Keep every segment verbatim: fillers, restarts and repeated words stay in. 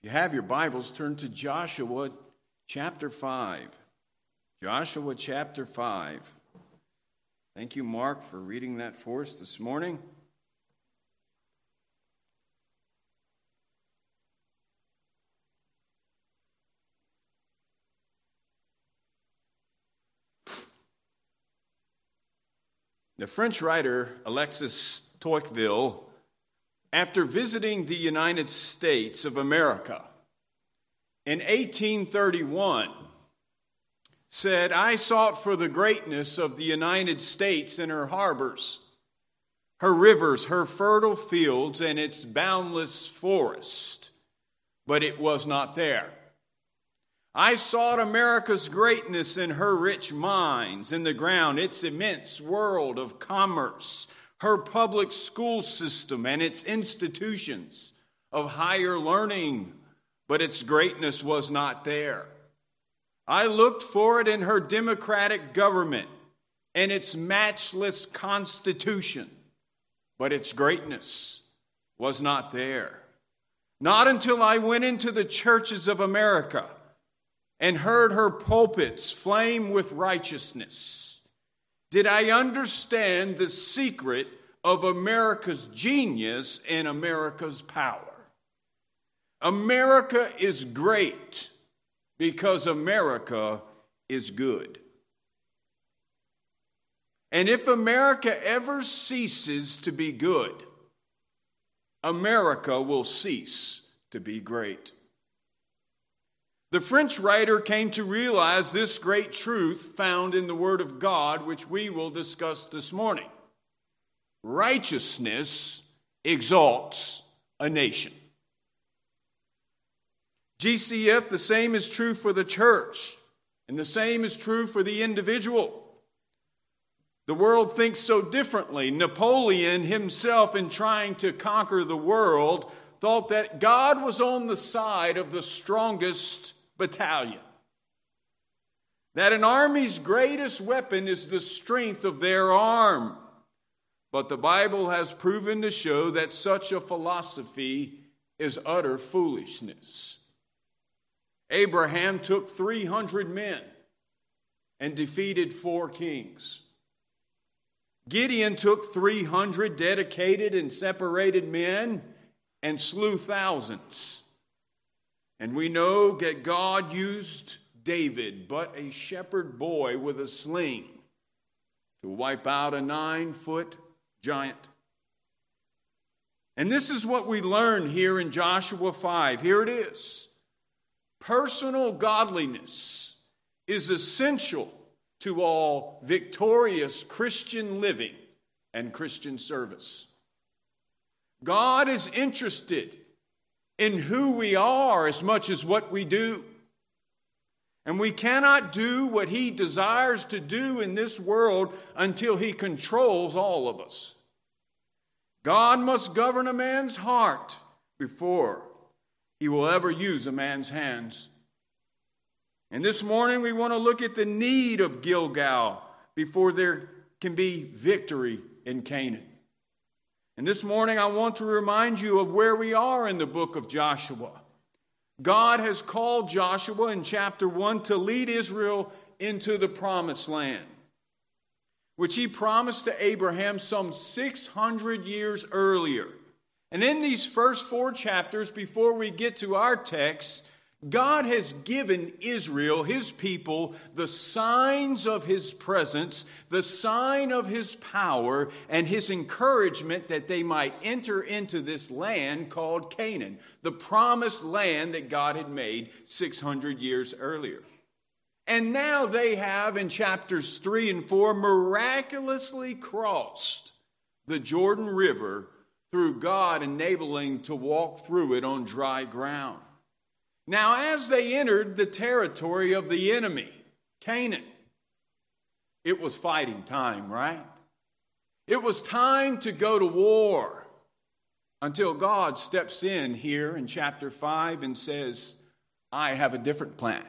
If you have your Bibles, turn to Joshua chapter five. Joshua chapter five. Thank you, Mark, for reading that for us this morning. The French writer Alexis Tocqueville, after visiting the United States of America in eighteen thirty-one, said, "I sought for the greatness of the United States in her harbors, her rivers, her fertile fields, and its boundless forest, but it was not there. I sought America's greatness in her rich mines, in the ground, its immense world of commerce, her public school system and its institutions of higher learning, but its greatness was not there. I looked for it in her democratic government and its matchless constitution, but its greatness was not there. Not until I went into the churches of America and heard her pulpits flame with righteousness did I understand the secret of America's genius and America's power. America is great because America is good. And if America ever ceases to be good, America will cease to be great." The French writer came to realize this great truth found in the Word of God, which we will discuss this morning. Righteousness exalts a nation. G C F, the same is true for the church, and the same is true for the individual. The world thinks so differently. Napoleon himself, in trying to conquer the world, thought that God was on the side of the strongest battalion. That an army's greatest weapon is the strength of their arm. But the Bible has proven to show that such a philosophy is utter foolishness. Abraham took three hundred men and defeated four kings. Gideon took three hundred dedicated and separated men and slew thousands. And we know that God used David, but a shepherd boy with a sling, to wipe out a nine-foot giant. And this is what we learn here in Joshua five. Here it is. Personal godliness is essential to all victorious Christian living and Christian service. God is interested in who we are as much as what we do. And we cannot do what He desires to do in this world until He controls all of us. God must govern a man's heart before He will ever use a man's hands. And this morning we want to look at the need of Gilgal before there can be victory in Canaan. And this morning I want to remind you of where we are in the book of Joshua. God has called Joshua in chapter one to lead Israel into the promised land, which He promised to Abraham some six hundred years earlier. And in these first four chapters, before we get to our text, God has given Israel, His people, the signs of His presence, the sign of His power, and His encouragement that they might enter into this land called Canaan, the promised land that God had made six hundred years earlier. And now they have, in chapters three and four, miraculously crossed the Jordan River through God enabling to walk through it on dry ground. Now, as they entered the territory of the enemy, Canaan, it was fighting time, right? It was time to go to war until God steps in here in chapter five and says, "I have a different plan.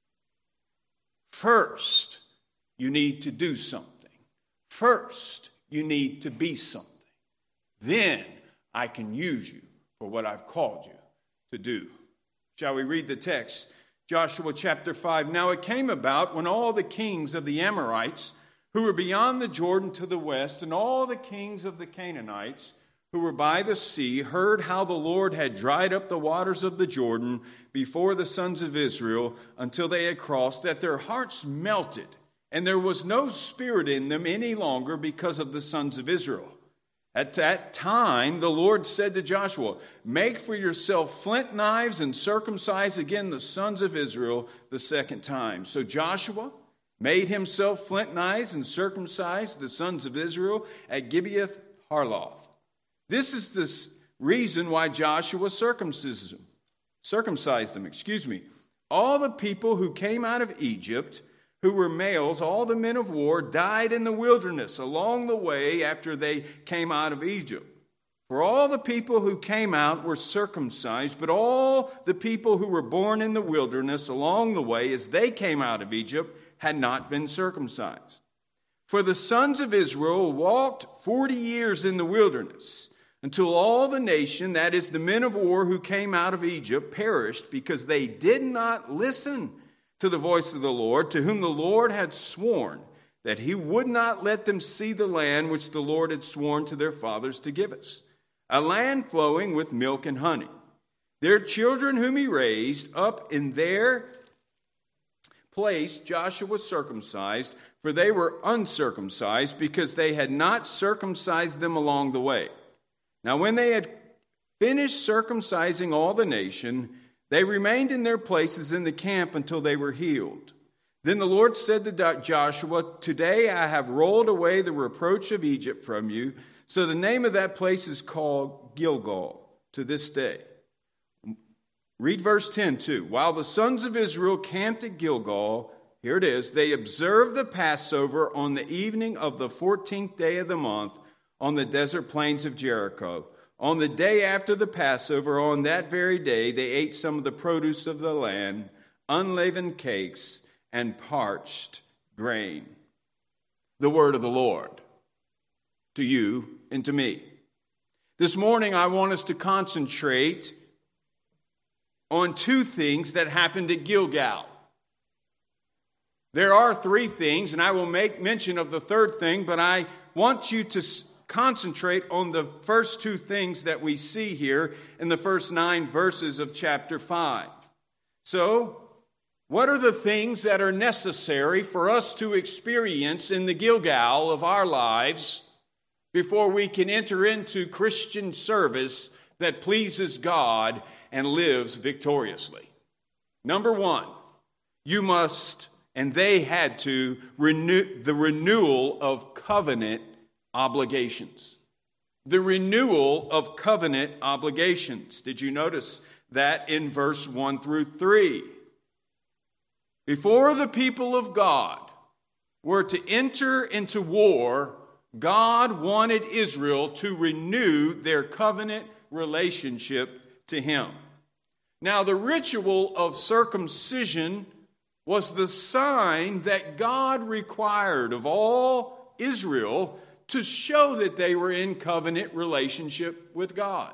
First, you need to do something. First, you need to be something. Then I can use you for what I've called you to do." Shall we read the text? Joshua chapter five. Now it came about when all the kings of the Amorites who were beyond the Jordan to the west, and all the kings of the Canaanites who were by the sea, heard how the Lord had dried up the waters of the Jordan before the sons of Israel until they had crossed, that their hearts melted, and there was no spirit in them any longer because of the sons of Israel. At that time, the Lord said to Joshua, make for yourself flint knives and circumcise again the sons of Israel the second time. So Joshua made himself flint knives and circumcised the sons of Israel at Gibeath Harloth. This is the reason why Joshua circumcised them. Circumcised them, excuse me. All the people who came out of Egypt, who were males, all the men of war, died in the wilderness along the way after they came out of Egypt. For all the people who came out were circumcised, but all the people who were born in the wilderness along the way as they came out of Egypt had not been circumcised. For the sons of Israel walked forty years in the wilderness, until all the nation, that is the men of war who came out of Egypt, perished because they did not listen to the voice of the Lord, to whom the Lord had sworn that he would not let them see the land which the Lord had sworn to their fathers to give us, a land flowing with milk and honey. Their children whom he raised up in their place Joshua circumcised, for they were uncircumcised because they had not circumcised them along the way. Now when they had finished circumcising all the nation, they remained in their places in the camp until they were healed. Then the Lord said to Joshua, today I have rolled away the reproach of Egypt from you. So the name of that place is called Gilgal to this day. Read verse ten too. While the sons of Israel camped at Gilgal, here it is, they observed the Passover on the evening of the fourteenth day of the month on the desert plains of Jericho. On the day after the Passover, on that very day, they ate some of the produce of the land, unleavened cakes, and parched grain. The word of the Lord to you and to me. This morning, I want us to concentrate on two things that happened at Gilgal. There are three things, and I will make mention of the third thing, but I want you to concentrate on the first two things that we see here in the first nine verses of chapter five. So, what are the things that are necessary for us to experience in the Gilgal of our lives before we can enter into Christian service that pleases God and lives victoriously? Number one, you must, and they had to, renew the renewal of covenant obligations. The renewal of covenant obligations. Did you notice that in verse one through three? Before the people of God were to enter into war, God wanted Israel to renew their covenant relationship to him. Now, the ritual of circumcision was the sign that God required of all Israel to show that they were in covenant relationship with God.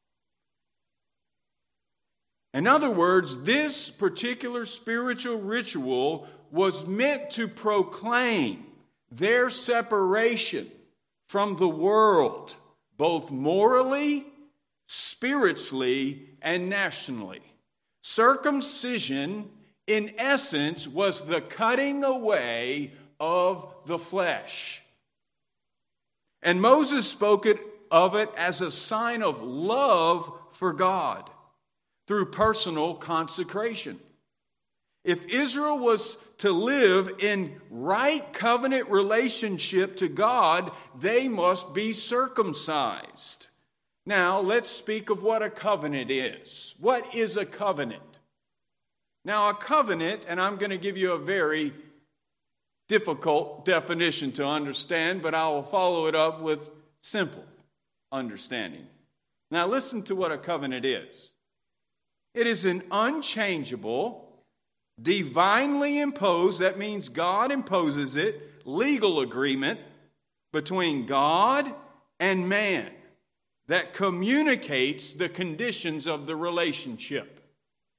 In other words, this particular spiritual ritual was meant to proclaim their separation from the world, both morally, spiritually, and nationally. Circumcision, in essence, was the cutting away of the flesh. And Moses spoke it, of it as a sign of love for God through personal consecration. If Israel was to live in right covenant relationship to God, they must be circumcised. Now, let's speak of what a covenant is. What is a covenant? Now, a covenant, and I'm going to give you a very difficult definition to understand, but I will follow it up with simple understanding. Now, listen to what a covenant is. It is an unchangeable, divinely imposed, that means God imposes it, legal agreement between God and man that communicates the conditions of the relationship.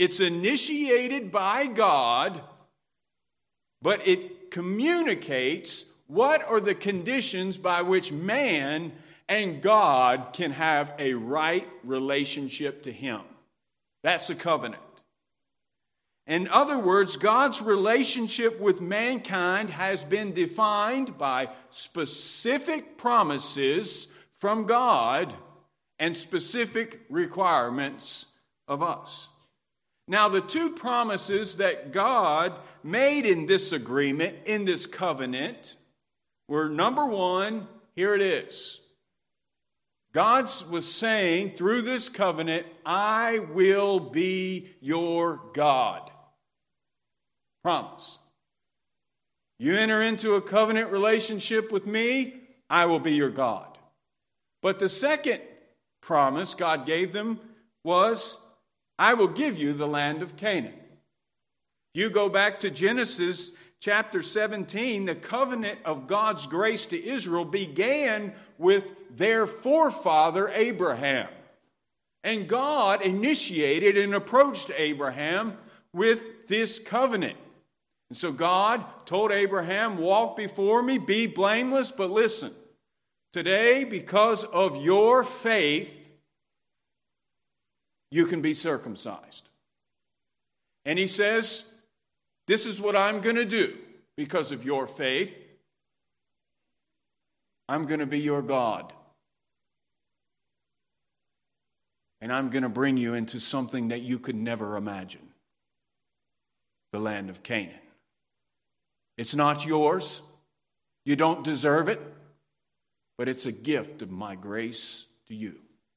It's initiated by God, but it communicates what are the conditions by which man and God can have a right relationship to Him. That's a covenant. In other words, God's relationship with mankind has been defined by specific promises from God and specific requirements of us. Now, the two promises that God made in this agreement, in this covenant, were number one, here it is. God was saying through this covenant, I will be your God. Promise. You enter into a covenant relationship with me, I will be your God. But the second promise God gave them was, I will give you the land of Canaan. You go back to Genesis chapter seventeen, the covenant of God's grace to Israel began with their forefather Abraham. And God initiated and approached Abraham with this covenant. And so God told Abraham, walk before me, be blameless, but listen, today, because of your faith, you can be circumcised. And he says, this is what I'm going to do because of your faith. I'm going to be your God. And I'm going to bring you into something that you could never imagine. The land of Canaan. It's not yours. You don't deserve it. But it's a gift of my grace to you.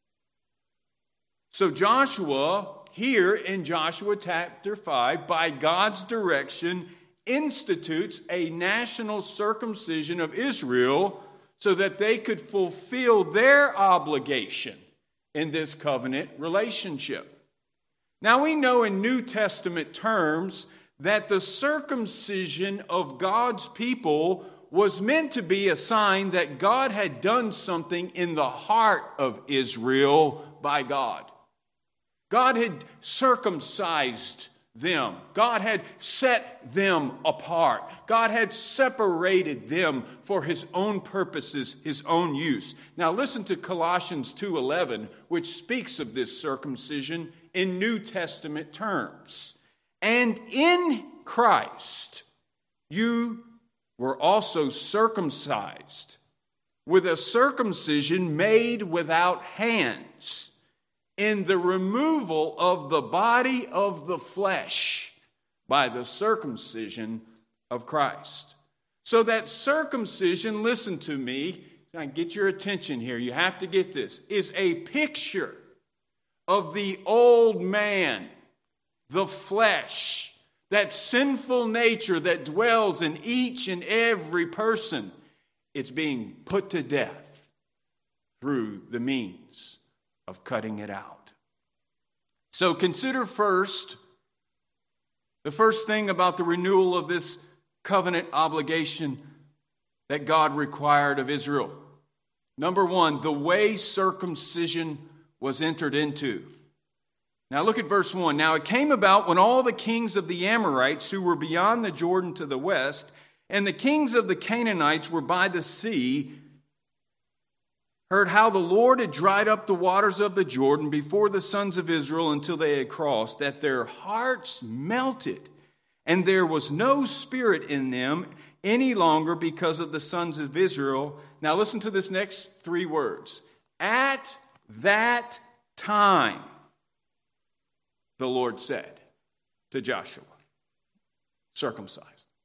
So Joshua, here in Joshua chapter five, by God's direction, institutes a national circumcision of Israel so that they could fulfill their obligation in this covenant relationship. Now we know in New Testament terms that the circumcision of God's people was meant to be a sign that God had done something in the heart of Israel by God. God had circumcised them. God had set them apart. God had separated them for His own purposes, His own use. Now listen to Colossians two eleven, which speaks of this circumcision in New Testament terms. And in Christ you were also circumcised with a circumcision made without hands, in the removal of the body of the flesh by the circumcision of Christ. So that circumcision, listen to me, I get your attention here, you have to get this, is a picture of the old man, the flesh, that sinful nature that dwells in each and every person. It's being put to death through the means of cutting it out. So consider first, the first thing about the renewal of this covenant obligation that God required of Israel. Number one, the way circumcision was entered into. Now look at verse one. Now it came about when all the kings of the Amorites who were beyond the Jordan to the west, and the kings of the Canaanites were by the sea, heard how the Lord had dried up the waters of the Jordan before the sons of Israel until they had crossed, that their hearts melted, and there was no spirit in them any longer because of the sons of Israel. Now listen to this next three words. At that time, the Lord said to Joshua, circumcised.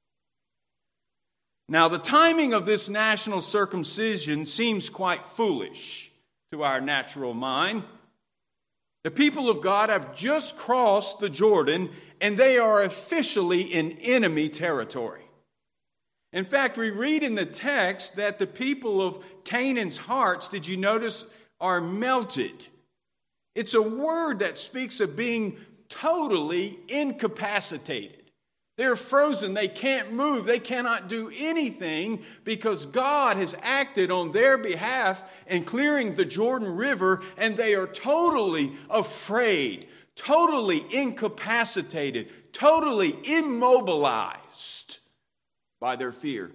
Now, the timing of this national circumcision seems quite foolish to our natural mind. The people of God have just crossed the Jordan, and they are officially in enemy territory. In fact, we read in the text that the people of Canaan's hearts, did you notice, are melted. It's a word that speaks of being totally incapacitated. They're frozen. They can't move. They cannot do anything because God has acted on their behalf in clearing the Jordan River, and they are totally afraid, totally incapacitated, totally immobilized by their fear.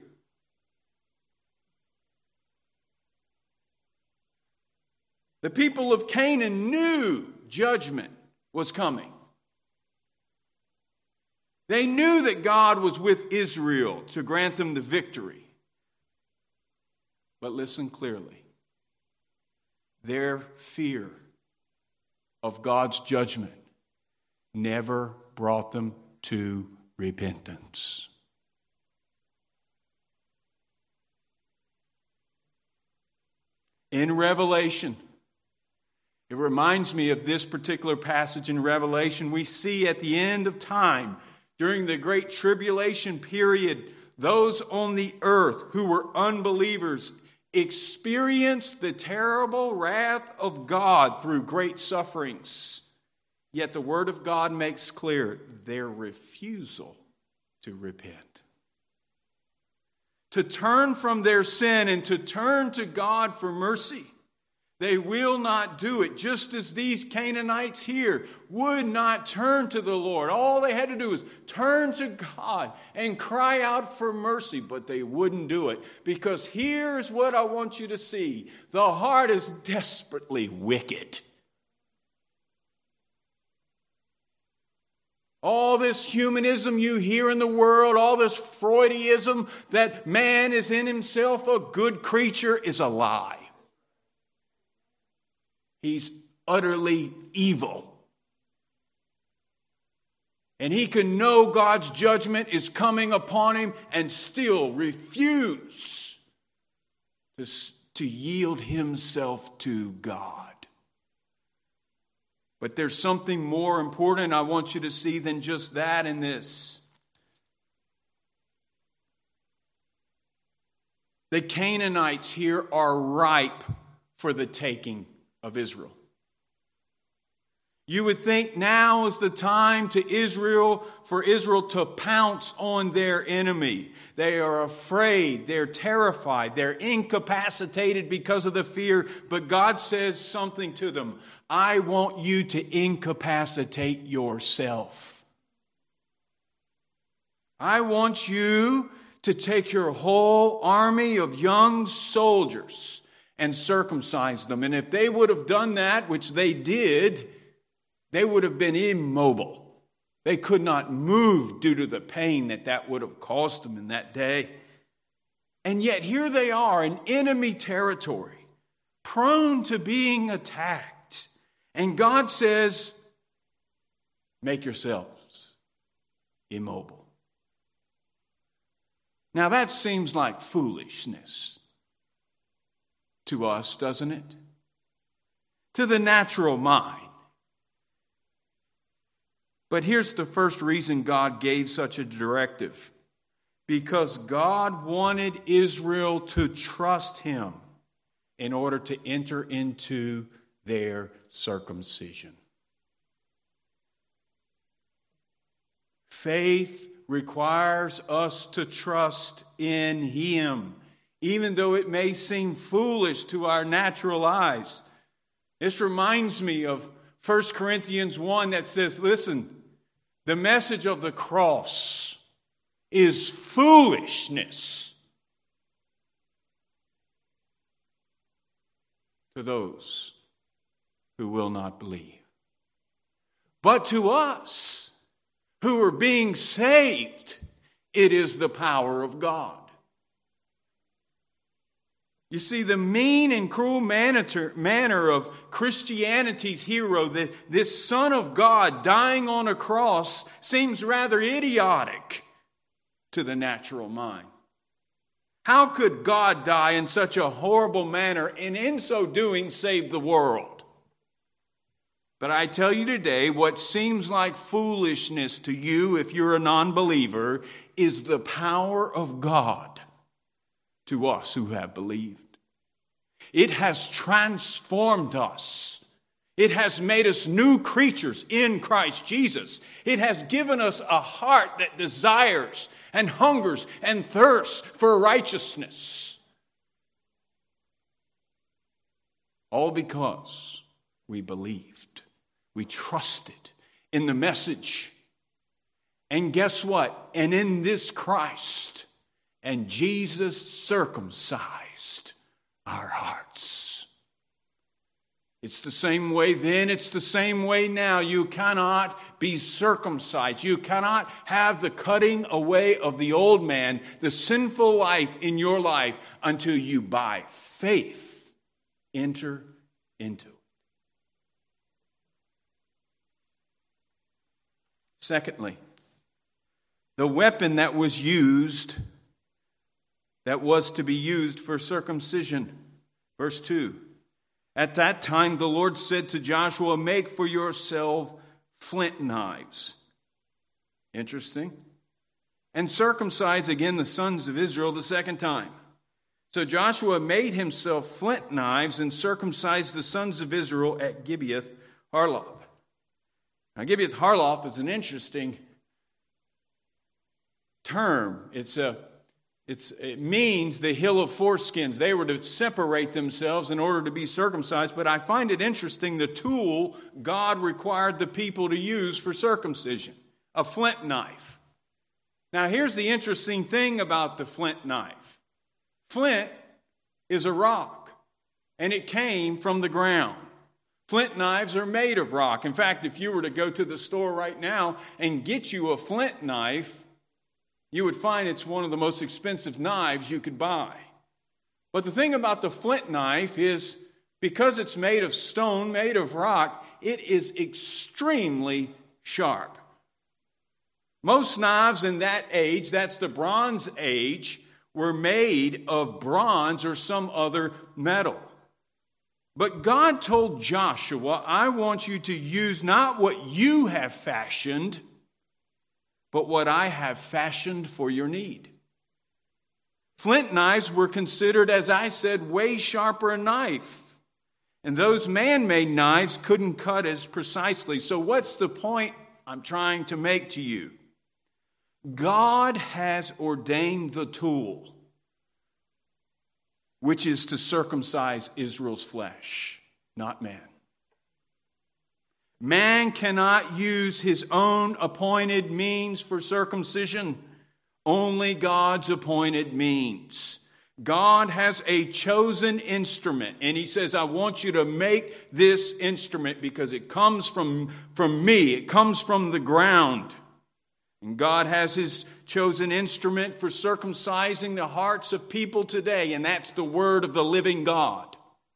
The people of Canaan knew judgment was coming. They knew that God was with Israel to grant them the victory. But listen clearly. Their fear of God's judgment never brought them to repentance. In Revelation, it reminds me of this particular passage in Revelation. We see at the end of time, during the great tribulation period, those on the earth who were unbelievers experienced the terrible wrath of God through great sufferings. Yet the Word of God makes clear their refusal to repent, to turn from their sin and to turn to God for mercy. They will not do it, just as these Canaanites here would not turn to the Lord. All they had to do was turn to God and cry out for mercy, but they wouldn't do it. Because here's what I want you to see. The heart is desperately wicked. All this humanism you hear in the world, all this Freudiism that man is in himself a good creature is a lie. He's utterly evil. And he can know God's judgment is coming upon him and still refuse to, to yield himself to God. But there's something more important I want you to see than just that in this. The Canaanites here are ripe for the taking of Israel. You would think now is the time to Israel for Israel to pounce on their enemy. They are afraid, they're terrified, they're incapacitated because of the fear, but God says something to them. I want you to incapacitate yourself. I want you to take your whole army of young soldiers and circumcise them. And if they would have done that, which they did, they would have been immobile. They could not move due to the pain that that would have caused them in that day. And yet here they are in enemy territory, prone to being attacked. And God says, make yourselves immobile. Now that seems like foolishness to us, doesn't it? To the natural mind. But here's the first reason God gave such a directive. Because God wanted Israel to trust him in order to enter into their circumcision. Faith requires us to trust in him, even though it may seem foolish to our natural eyes. This reminds me of First Corinthians one that says, listen, the message of the cross is foolishness to those who will not believe. But to us who are being saved, it is the power of God. You see, the mean and cruel manner of Christianity's hero, the, this Son of God dying on a cross, seems rather idiotic to the natural mind. How could God die in such a horrible manner and in so doing save the world? But I tell you today, what seems like foolishness to you if you're a non-believer is the power of God to us who have believed. It has transformed us. It has made us new creatures in Christ Jesus. It has given us a heart that desires and hungers and thirsts for righteousness. All because we believed, we trusted, in the message. And guess what? And in this Christ, and Jesus circumcised our hearts. It's the same way then, it's the same way now. You cannot be circumcised. You cannot have the cutting away of the old man, the sinful life in your life, until you by faith enter into it. Secondly, the weapon that was used, that was to be used for circumcision. Verse two. At that time the Lord said to Joshua, make for yourself flint knives. Interesting. And circumcise again the sons of Israel the second time. So Joshua made himself flint knives and circumcised the sons of Israel at Gibeath Harloth. Now Gibeath Harloth is an interesting term. It's a It's, it means the hill of foreskins. They were to separate themselves in order to be circumcised. But I find it interesting the tool God required the people to use for circumcision, a flint knife. Now here's the interesting thing about the flint knife. Flint is a rock, and it came from the ground. Flint knives are made of rock. In fact, if you were to go to the store right now and get you a flint knife, you would find it's one of the most expensive knives you could buy. But the thing about the flint knife is, because it's made of stone, made of rock, it is extremely sharp. Most knives in that age, that's the Bronze Age, were made of bronze or some other metal. But God told Joshua, I want you to use not what you have fashioned, but what I have fashioned for your need. Flint knives were considered, as I said, way sharper a knife. And those man-made knives couldn't cut as precisely. So what's the point I'm trying to make to you? God has ordained the tool, which is to circumcise Israel's flesh, not man. Man cannot use his own appointed means for circumcision. Only God's appointed means. God has a chosen instrument, and he says, I want you to make this instrument because it comes from, from me. It comes from the ground. And God has his chosen instrument for circumcising the hearts of people today, and that's the word of the living God.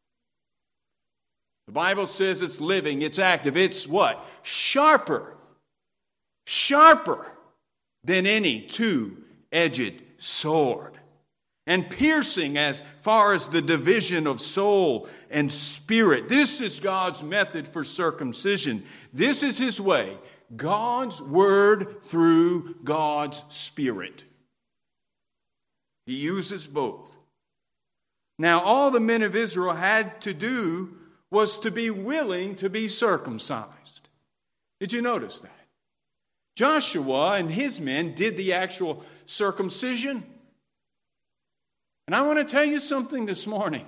The Bible says it's living, it's active, it's what? Sharper. Sharper than any two-edged sword. And piercing as far as the division of soul and spirit. This is God's method for circumcision. This is his way. God's word through God's spirit. He uses both. Now, all the men of Israel had to do was to be willing to be circumcised. Did you notice that? Joshua and his men did the actual circumcision. And I want to tell you something this morning.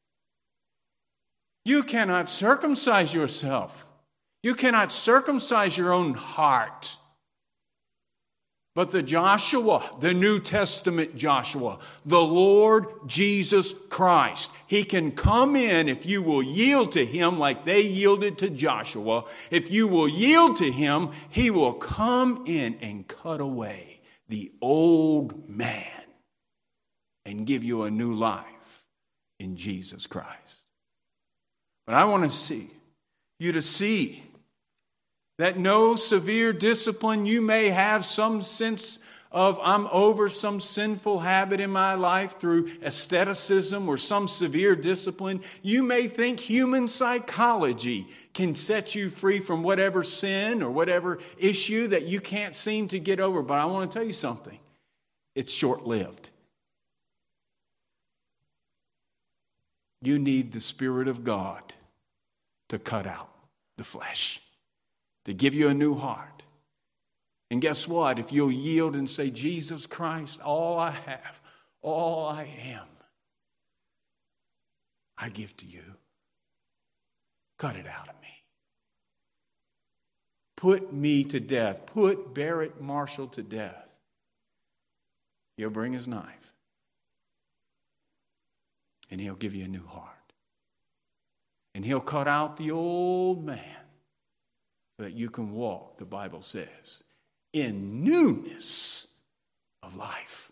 You cannot circumcise yourself. You cannot circumcise your own heart. But the Joshua, the New Testament Joshua, the Lord Jesus Christ, he can come in if you will yield to him like they yielded to Joshua. If you will yield to him, he will come in and cut away the old man and give you a new life in Jesus Christ. But I want to see you to see that no severe discipline, you may have some sense of I'm over some sinful habit in my life through asceticism or some severe discipline. You may think human psychology can set you free from whatever sin or whatever issue that you can't seem to get over. But I want to tell you something. It's short-lived. You need the Spirit of God to cut out the flesh, to give you a new heart. And guess what? If you'll yield and say, Jesus Christ, all I have, all I am, I give to you. Cut it out of me. Put me to death. Put Barrett Marshall to death. He'll bring his knife. And he'll give you a new heart. And he'll cut out the old man so that you can walk, the Bible says, in newness of life.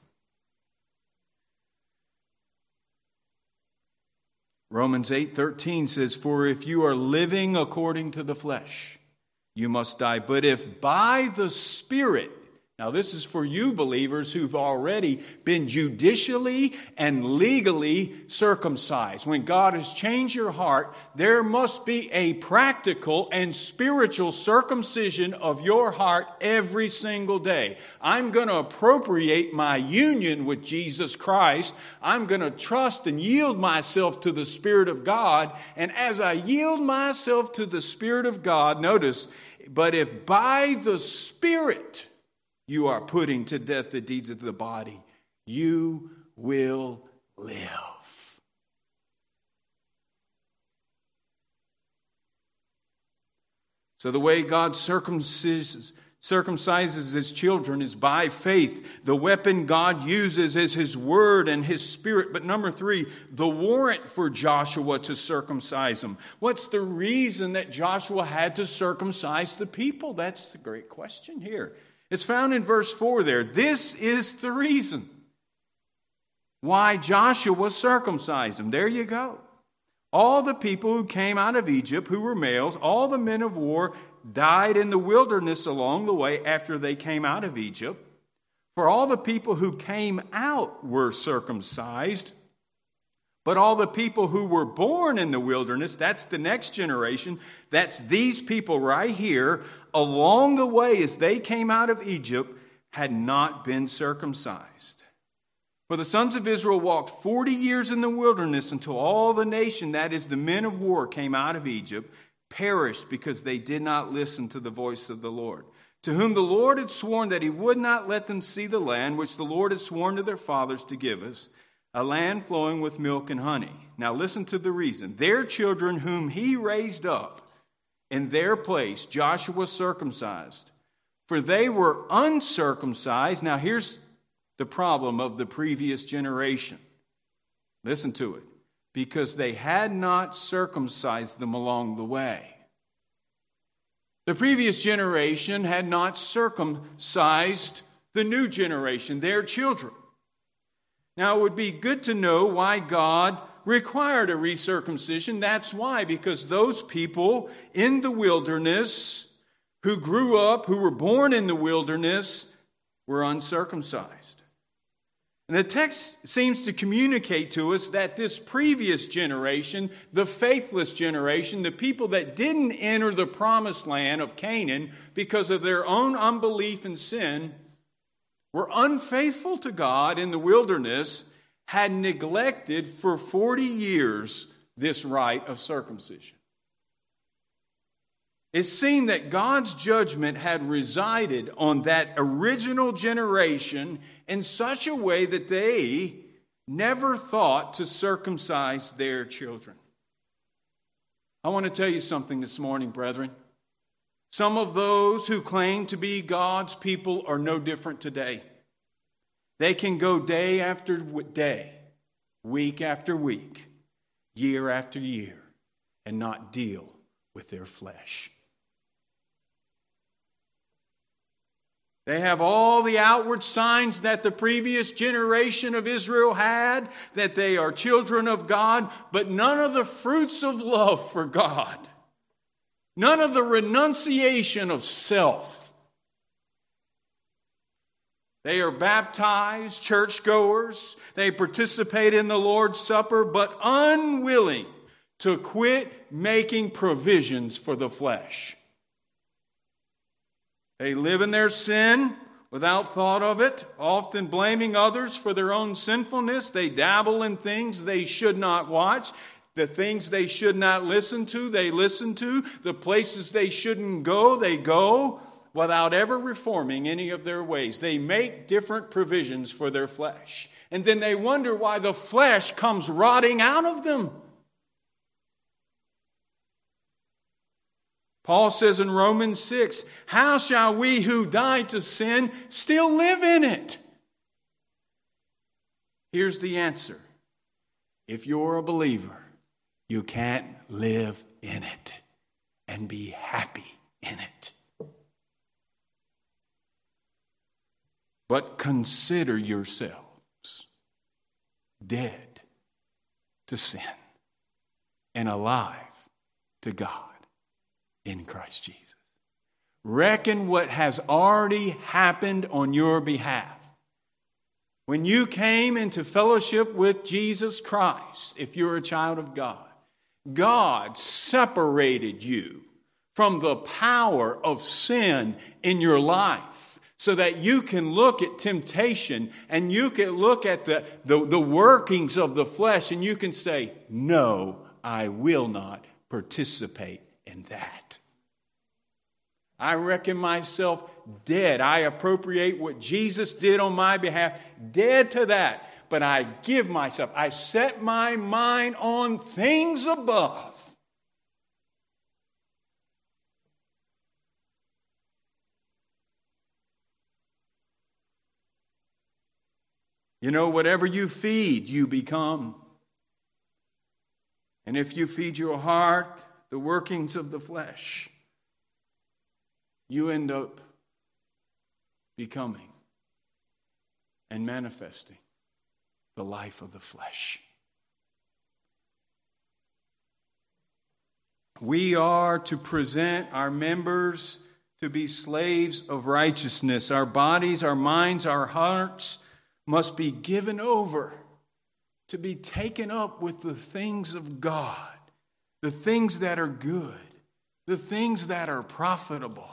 Romans eight thirteen says, for if you are living according to the flesh, you must die. But if by the Spirit, now this is for you believers who've already been judicially and legally circumcised. When God has changed your heart, there must be a practical and spiritual circumcision of your heart every single day. I'm going to appropriate my union with Jesus Christ. I'm going to trust and yield myself to the Spirit of God. And as I yield myself to the Spirit of God, notice, but if by the Spirit you are putting to death the deeds of the body, you will live. So the way God circumcises, circumcises his children is by faith. The weapon God uses is his word and his Spirit. But number three, the warrant for Joshua to circumcise them. What's the reason that Joshua had to circumcise the people? That's the great question here. It's found in verse four there. This is the reason why Joshua circumcised them. There you go. All the people who came out of Egypt, who were males, all the men of war died in the wilderness along the way after they came out of Egypt. For all the people who came out were circumcised. But all the people who were born in the wilderness, that's the next generation, that's these people right here, along the way as they came out of Egypt, had not been circumcised. For the sons of Israel walked forty years in the wilderness until all the nation, that is the men of war, came out of Egypt, perished because they did not listen to the voice of the Lord, to whom the Lord had sworn that he would not let them see the land which the Lord had sworn to their fathers to give us, a land flowing with milk and honey. Now listen to the reason. Their children whom he raised up in their place, Joshua circumcised. For they were uncircumcised. Now here's the problem of the previous generation. Listen to it. Because they had not circumcised them along the way. The previous generation had not circumcised the new generation, their children. Now, it would be good to know why God required a recircumcision. That's why, because those people in the wilderness who grew up, who were born in the wilderness, were uncircumcised. And the text seems to communicate to us that this previous generation, the faithless generation, the people that didn't enter the promised land of Canaan because of their own unbelief and sin, were unfaithful to God in the wilderness, had neglected for forty years this rite of circumcision. It seemed that God's judgment had resided on that original generation in such a way that they never thought to circumcise their children. I want to tell you something this morning, brethren. Some of those who claim to be God's people are no different today. They can go day after day, week after week, year after year, and not deal with their flesh. They have all the outward signs that the previous generation of Israel had, that they are children of God, but none of the fruits of love for God. None of the renunciation of self. They are baptized, churchgoers. They participate in the Lord's Supper, but unwilling to quit making provisions for the flesh. They live in their sin without thought of it, often blaming others for their own sinfulness. They dabble in things they should not watch. The things they should not listen to, they listen to. The places they shouldn't go, they go without ever reforming any of their ways. They make different provisions for their flesh. And then they wonder why the flesh comes rotting out of them. Paul says in Romans six, how shall we who died to sin still live in it? Here's the answer. If you're a believer, you can't live in it and be happy in it. But consider yourselves dead to sin and alive to God in Christ Jesus. Reckon what has already happened on your behalf. When you came into fellowship with Jesus Christ, if you're a child of God, God separated you from the power of sin in your life so that you can look at temptation and you can look at the, the, the workings of the flesh and you can say, no, I will not participate in that. I reckon myself dead. I appropriate what Jesus did on my behalf, dead to that. But I give myself, I set my mind on things above. You know, whatever you feed, you become. And if you feed your heart the workings of the flesh, you end up becoming and manifesting the life of the flesh. We are to present our members to be slaves of righteousness. Our bodies, our minds, our hearts must be given over to be taken up with the things of God, the things that are good, the things that are profitable.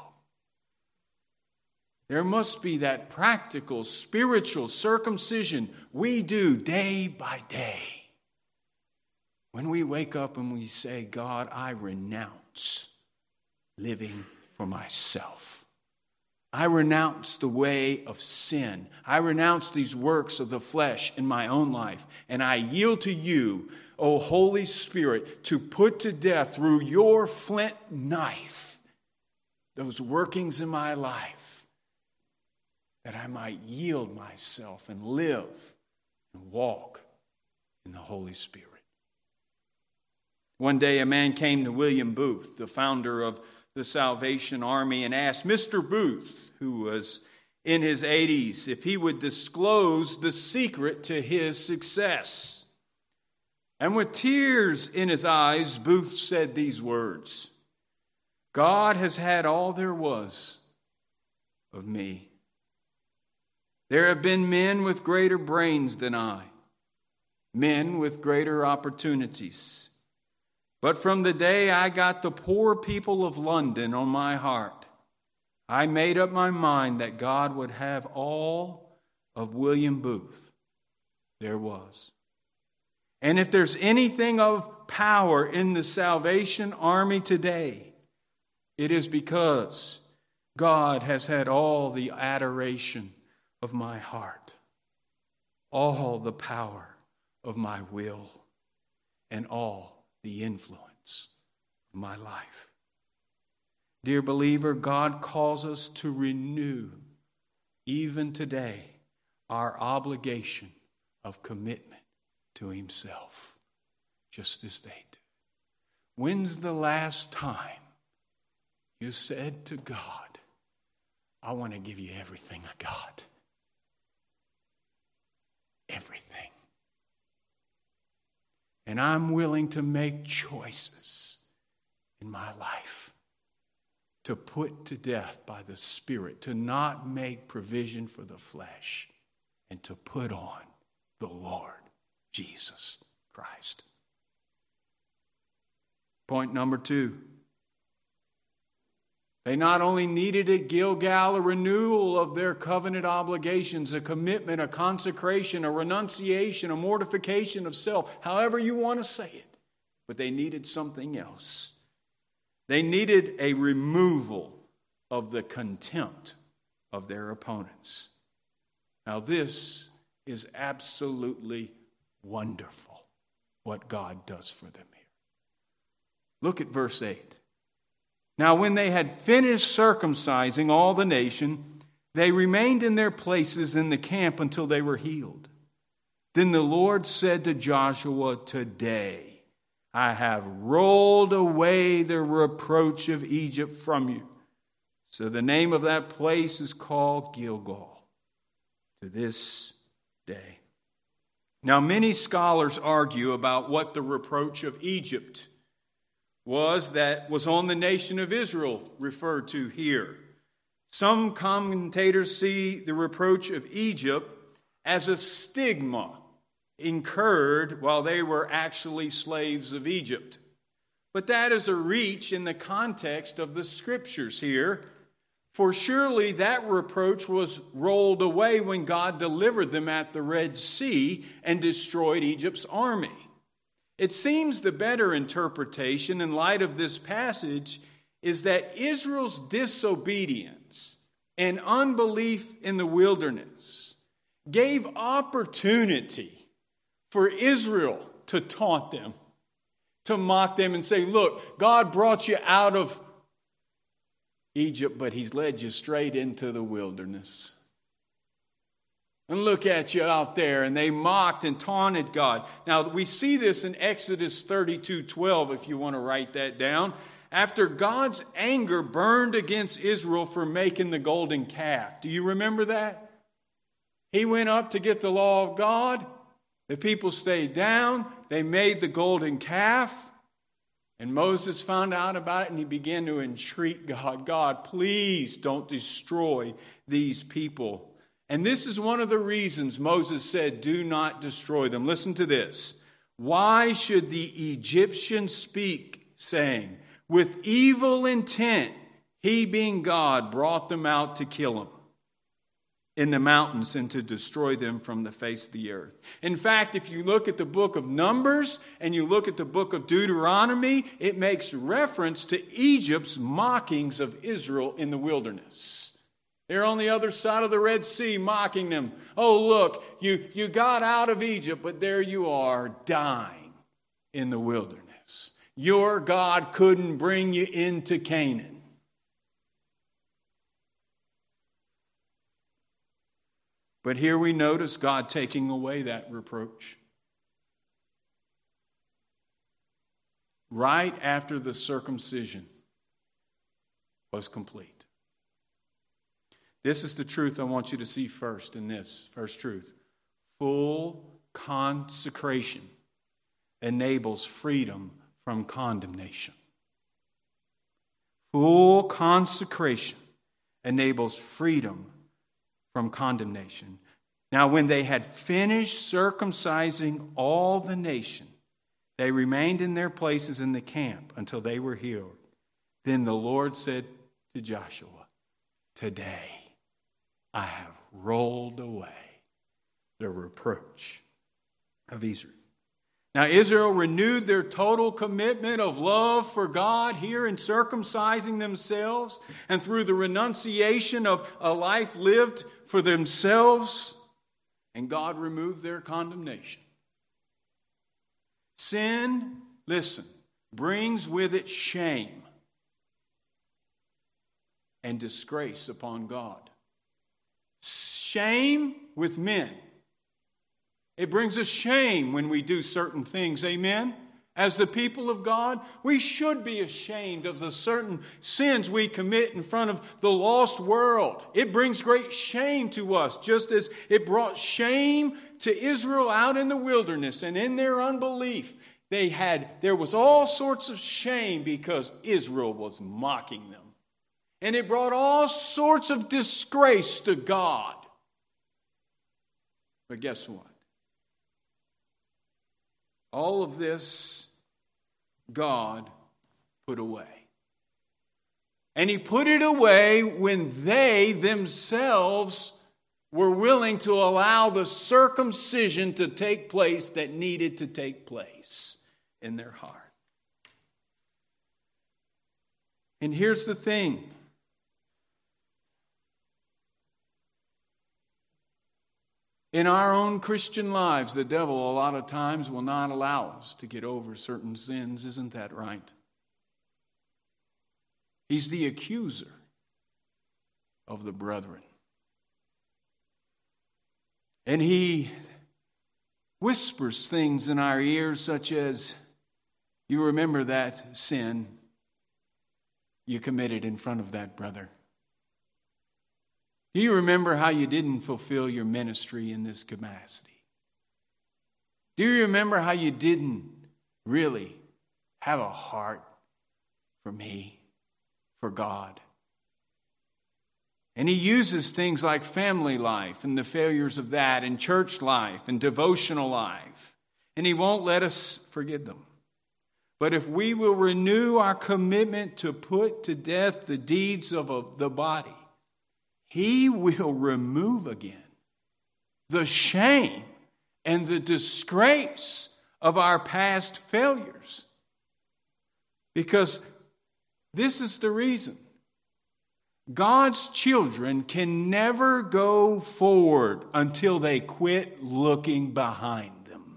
There must be that practical, spiritual circumcision we do day by day. When we wake up and we say, God, I renounce living for myself. I renounce the way of sin. I renounce these works of the flesh in my own life. And I yield to you, O Holy Spirit, to put to death through your flint knife those workings in my life, that I might yield myself and live and walk in the Holy Spirit. One day a man came to William Booth, the founder of the Salvation Army, and asked Mister Booth, who was in his eighties, if he would disclose the secret to his success. And with tears in his eyes, Booth said these words, God has had all there was of me. There have been men with greater brains than I, men with greater opportunities. But from the day I got the poor people of London on my heart, I made up my mind that God would have all of William Booth there was. And if there's anything of power in the Salvation Army today, it is because God has had all the adoration of my heart, all the power of my will, and all the influence of my life. Dear believer, God calls us to renew, even today, our obligation of commitment to Himself, just as they do. When's the last time you said to God, I want to give you everything I got? Everything. And I'm willing to make choices in my life to put to death by the Spirit, to not make provision for the flesh, and to put on the Lord Jesus Christ. Point number two. They not only needed at Gilgal a renewal of their covenant obligations, a commitment, a consecration, a renunciation, a mortification of self, however you want to say it, but they needed something else. They needed a removal of the contempt of their opponents. Now this is absolutely wonderful what God does for them here. Look at verse eight. Now when they had finished circumcising all the nation, they remained in their places in the camp until they were healed. Then the Lord said to Joshua, "Today I have rolled away the reproach of Egypt from you." So the name of that place is called Gilgal to this day. Now many scholars argue about what the reproach of Egypt was that was on the nation of Israel referred to here. Some commentators see the reproach of Egypt as a stigma incurred while they were actually slaves of Egypt. But that is a reach in the context of the scriptures here, for surely that reproach was rolled away when God delivered them at the Red Sea and destroyed Egypt's army. It seems the better interpretation in light of this passage is that Israel's disobedience and unbelief in the wilderness gave opportunity for Israel to taunt them, to mock them and say, "Look, God brought you out of Egypt, but he's led you straight into the wilderness. And look at you out there." And they mocked and taunted God. Now, we see this in Exodus thirty-two twelve, if you want to write that down. After God's anger burned against Israel for making the golden calf. Do you remember that? He went up to get the law of God. The people stayed down. They made the golden calf. And Moses found out about it and he began to entreat God. "God, please don't destroy these people." And this is one of the reasons Moses said, "Do not destroy them." Listen to this. "Why should the Egyptians speak, saying, 'With evil intent, he being God brought them out to kill them in the mountains and to destroy them from the face of the earth'?" In fact, if you look at the book of Numbers and you look at the book of Deuteronomy, it makes reference to Egypt's mockings of Israel in the wilderness. They're on the other side of the Red Sea mocking them. "Oh, look, you, you got out of Egypt, but there you are dying in the wilderness. Your God couldn't bring you into Canaan." But here we notice God taking away that reproach. Right after the circumcision was complete. This is the truth I want you to see first in this. First truth. Full consecration enables freedom from condemnation. Full consecration enables freedom from condemnation. Now, when they had finished circumcising all the nation, they remained in their places in the camp until they were healed. Then the Lord said to Joshua, "Today I have rolled away the reproach of Israel." Now, Israel renewed their total commitment of love for God here in circumcising themselves and through the renunciation of a life lived for themselves, and God removed their condemnation. Sin, listen, brings with it shame and disgrace upon God. Shame with men. It brings us shame when we do certain things. Amen? As the people of God, we should be ashamed of the certain sins we commit in front of the lost world. It brings great shame to us, just as it brought shame to Israel out in the wilderness and in their unbelief. They had, there was all sorts of shame because Israel was mocking them. And it brought all sorts of disgrace to God. But guess what? All of this, God put away. And he put it away when they themselves were willing to allow the circumcision to take place that needed to take place in their heart. And here's the thing. In our own Christian lives, the devil a lot of times will not allow us to get over certain sins. Isn't that right? He's the accuser of the brethren. And he whispers things in our ears such as, you remember that sin you committed in front of that brother? Do you remember how you didn't fulfill your ministry in this capacity? Do you remember how you didn't really have a heart for me, for God? And he uses things like family life and the failures of that, and church life and devotional life. And he won't let us forget them. But if we will renew our commitment to put to death the deeds of the body, he will remove again the shame and the disgrace of our past failures. Because this is the reason. God's children can never go forward until they quit looking behind them.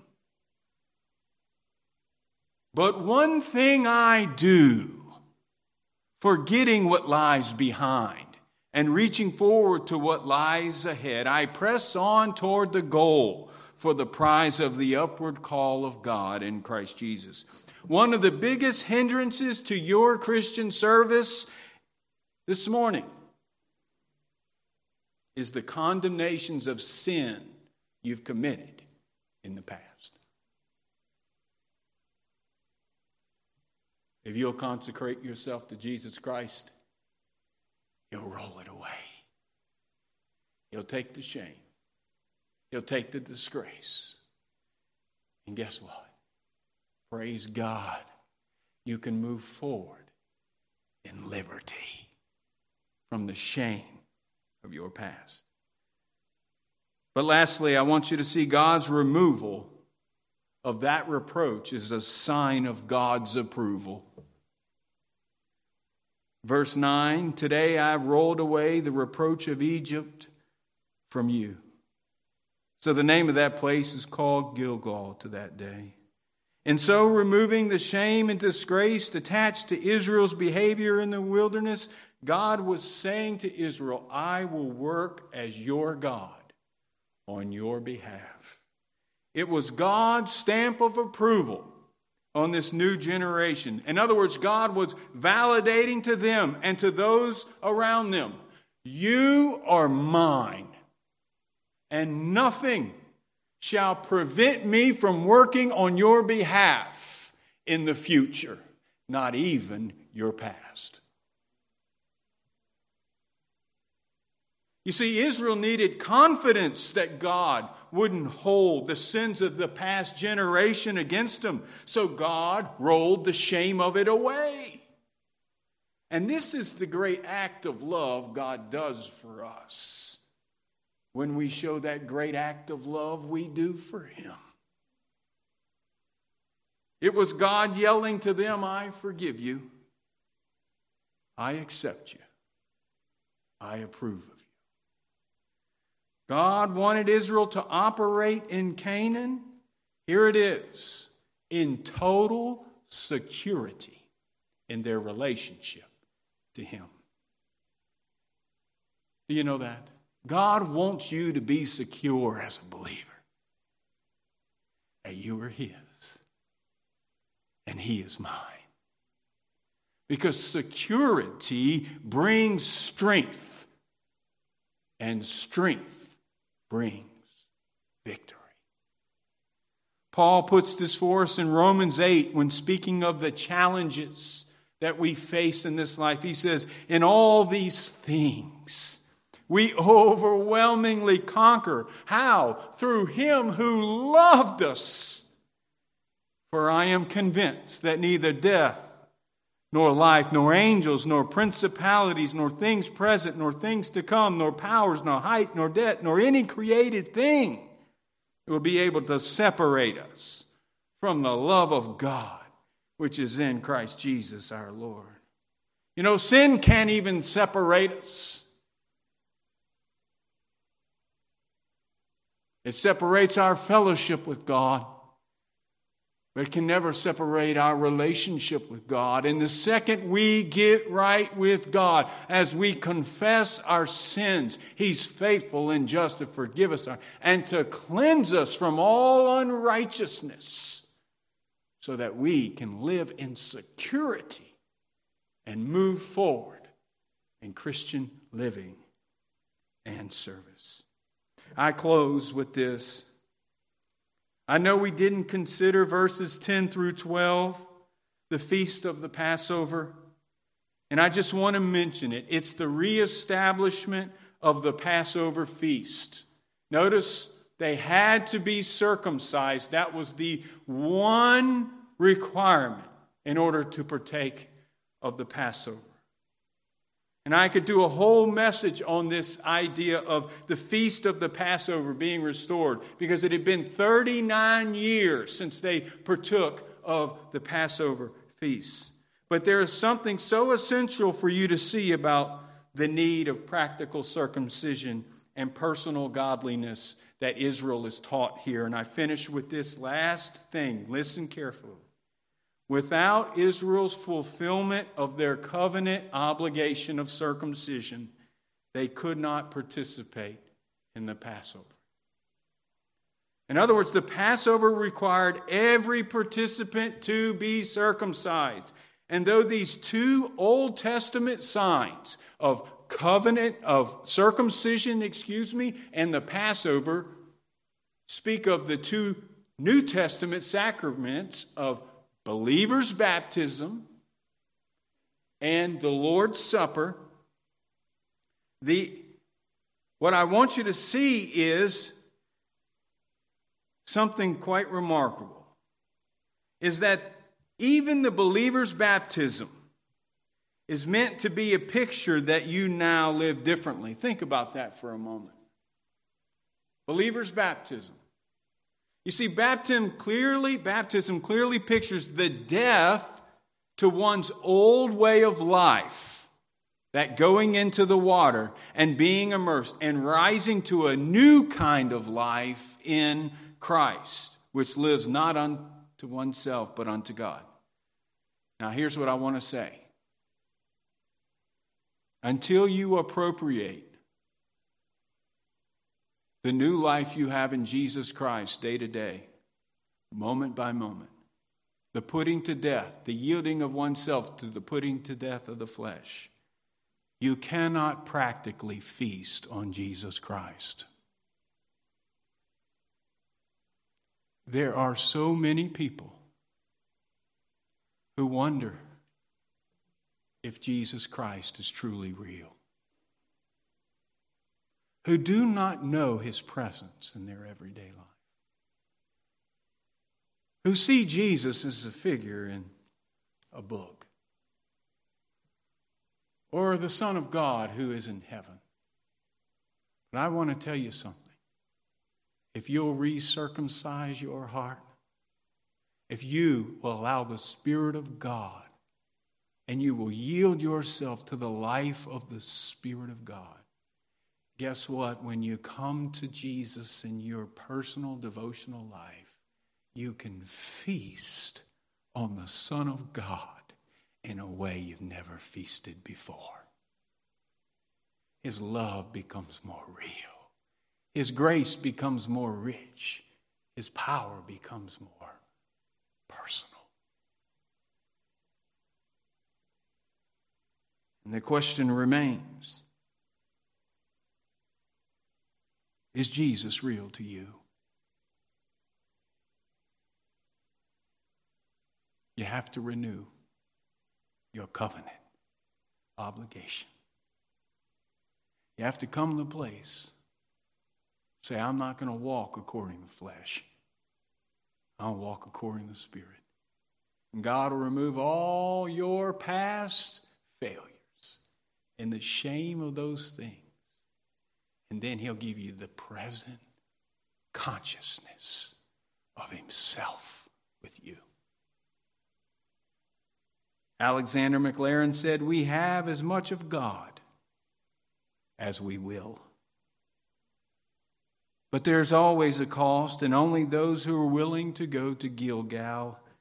But one thing I do, forgetting what lies behind and reaching forward to what lies ahead, I press on toward the goal for the prize of the upward call of God in Christ Jesus. One of the biggest hindrances to your Christian service this morning is the condemnations of sin you've committed in the past. If you'll consecrate yourself to Jesus Christ, He'll roll it away. He'll take the shame. He'll take the disgrace. And guess what? Praise God. You can move forward in liberty from the shame of your past. But lastly, I want you to see God's removal of that reproach is a sign of God's approval. Verse nine, today I've rolled away the reproach of Egypt from you. So the name of that place is called Gilgal to that day. And so removing the shame and disgrace attached to Israel's behavior in the wilderness, God was saying to Israel, I will work as your God on your behalf. It was God's stamp of approval on this new generation. In other words, God was validating to them and to those around them, you are mine, and nothing shall prevent me from working on your behalf in the future, not even your past. You see, Israel needed confidence that God wouldn't hold the sins of the past generation against them. So God rolled the shame of it away. And this is the great act of love God does for us. When we show that great act of love we do for Him. It was God yelling to them, I forgive you. I accept you. I approve of you. God wanted Israel to operate in Canaan. Here it is, in total security in their relationship to Him. Do you know that? God wants you to be secure as a believer. That you are His. And He is mine. Because security brings strength. And strength brings victory. Paul puts this for us in Romans eight when speaking of the challenges that we face in this life. He says, in all these things, we overwhelmingly conquer. How? Through Him who loved us. For I am convinced that neither death, nor life, nor angels, nor principalities, nor things present, nor things to come, nor powers, nor height, nor depth, nor any created thing will be able to separate us from the love of God, which is in Christ Jesus our Lord. You know, sin can't even separate us. It separates our fellowship with God. but it can never separate our relationship with God. And the second we get right with God, as we confess our sins, He's faithful and just to forgive us and to cleanse us from all unrighteousness, so that we can live in security and move forward in Christian living and service. I close with this. I know we didn't consider verses ten through twelve, the feast of the Passover, and I just want to mention it. It's the reestablishment of the Passover feast. Notice they had to be circumcised. That was the one requirement in order to partake of the Passover. And I could do a whole message on this idea of the feast of the Passover being restored, because it had been thirty-nine years since they partook of the Passover feast. But there is something so essential for you to see about the need of practical circumcision and personal godliness that Israel is taught here. And I finish with this last thing. Listen carefully. Without Israel's fulfillment of their covenant obligation of circumcision, they could not participate in the Passover. In other words, the Passover required every participant to be circumcised. And though these two Old Testament signs of covenant, of circumcision, excuse me, and the Passover speak of the two New Testament sacraments of believers' baptism and the Lord's Supper, the what I want you to see is something quite remarkable, is that even the believer's baptism is meant to be a picture that you now live differently. Think about that for a moment. Believer's baptism. You see, baptism clearly, baptism clearly pictures the death to one's old way of life, that going into the water and being immersed and rising to a new kind of life in Christ, which lives not unto oneself but unto God. Now, here's what I want to say. Until you appropriate the new life you have in Jesus Christ day to day, moment by moment, the putting to death, the yielding of oneself to the putting to death of the flesh, you cannot practically feast on Jesus Christ. There are so many people who wonder if Jesus Christ is truly real, who do not know His presence in their everyday life, who see Jesus as a figure in a book, or the Son of God who is in heaven. But I want to tell you something. If you'll recircumcise your heart, if you will allow the Spirit of God and you will yield yourself to the life of the Spirit of God, guess what? When you come to Jesus in your personal devotional life, you can feast on the Son of God in a way you've never feasted before. His love becomes more real. His grace becomes more rich. His power becomes more personal. And the question remains, is Jesus real to you? You have to renew your covenant obligation. You have to come to the place, say, I'm not going to walk according to the flesh. I'll walk according to the Spirit. And God will remove all your past failures and the shame of those things. And then He'll give you the present consciousness of Himself with you. Alexander McLaren said, we have as much of God as we will. But there's always a cost, and only those who are willing to go to Gilgal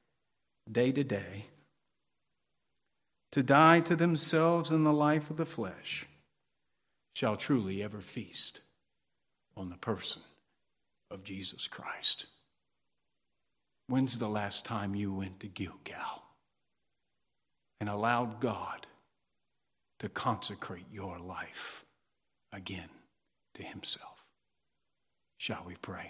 day to day, to die to themselves in the life of the flesh, shall truly ever feast on the person of Jesus Christ. When's the last time you went to Gilgal and allowed God to consecrate your life again to himself? Shall we pray?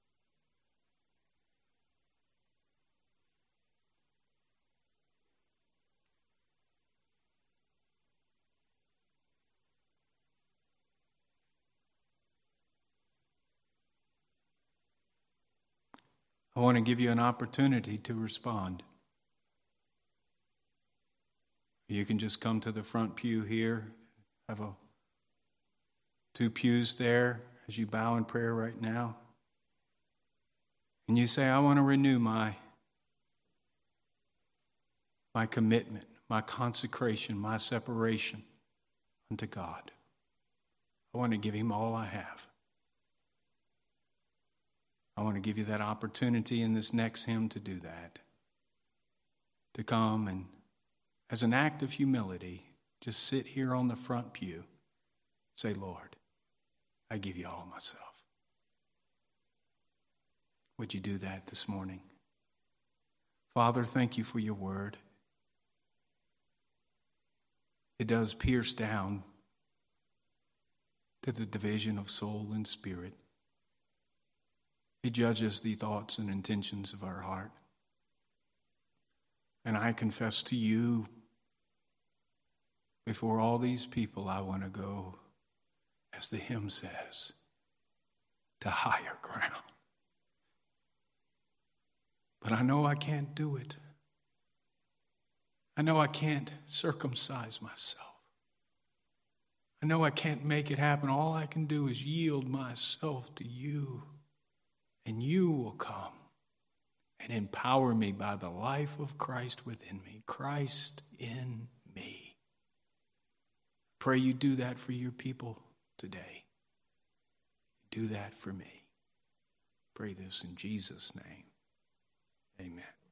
I want to give you an opportunity to respond. You can just come to the front pew here. Have a two pews there as you bow in prayer right now. And you say, I want to renew my, my commitment, my consecration, my separation unto God. I want to give him all I have. I want to give you that opportunity in this next hymn to do that. To come and, as an act of humility, just sit here on the front pew. Say, Lord, I give you all myself. Would you do that this morning? Father, thank you for your word. It does pierce down to the division of soul and spirit. It judges the thoughts and intentions of our heart. And I confess to you, before all these people, I want to go, as the hymn says, to higher ground. But I know I can't do it. I know I can't circumcise myself. I know I can't make it happen. All I can do is yield myself to you. And you will come and empower me by the life of Christ within me, Christ in me. Pray you do that for your people today. Do that for me. Pray this in Jesus' name. Amen.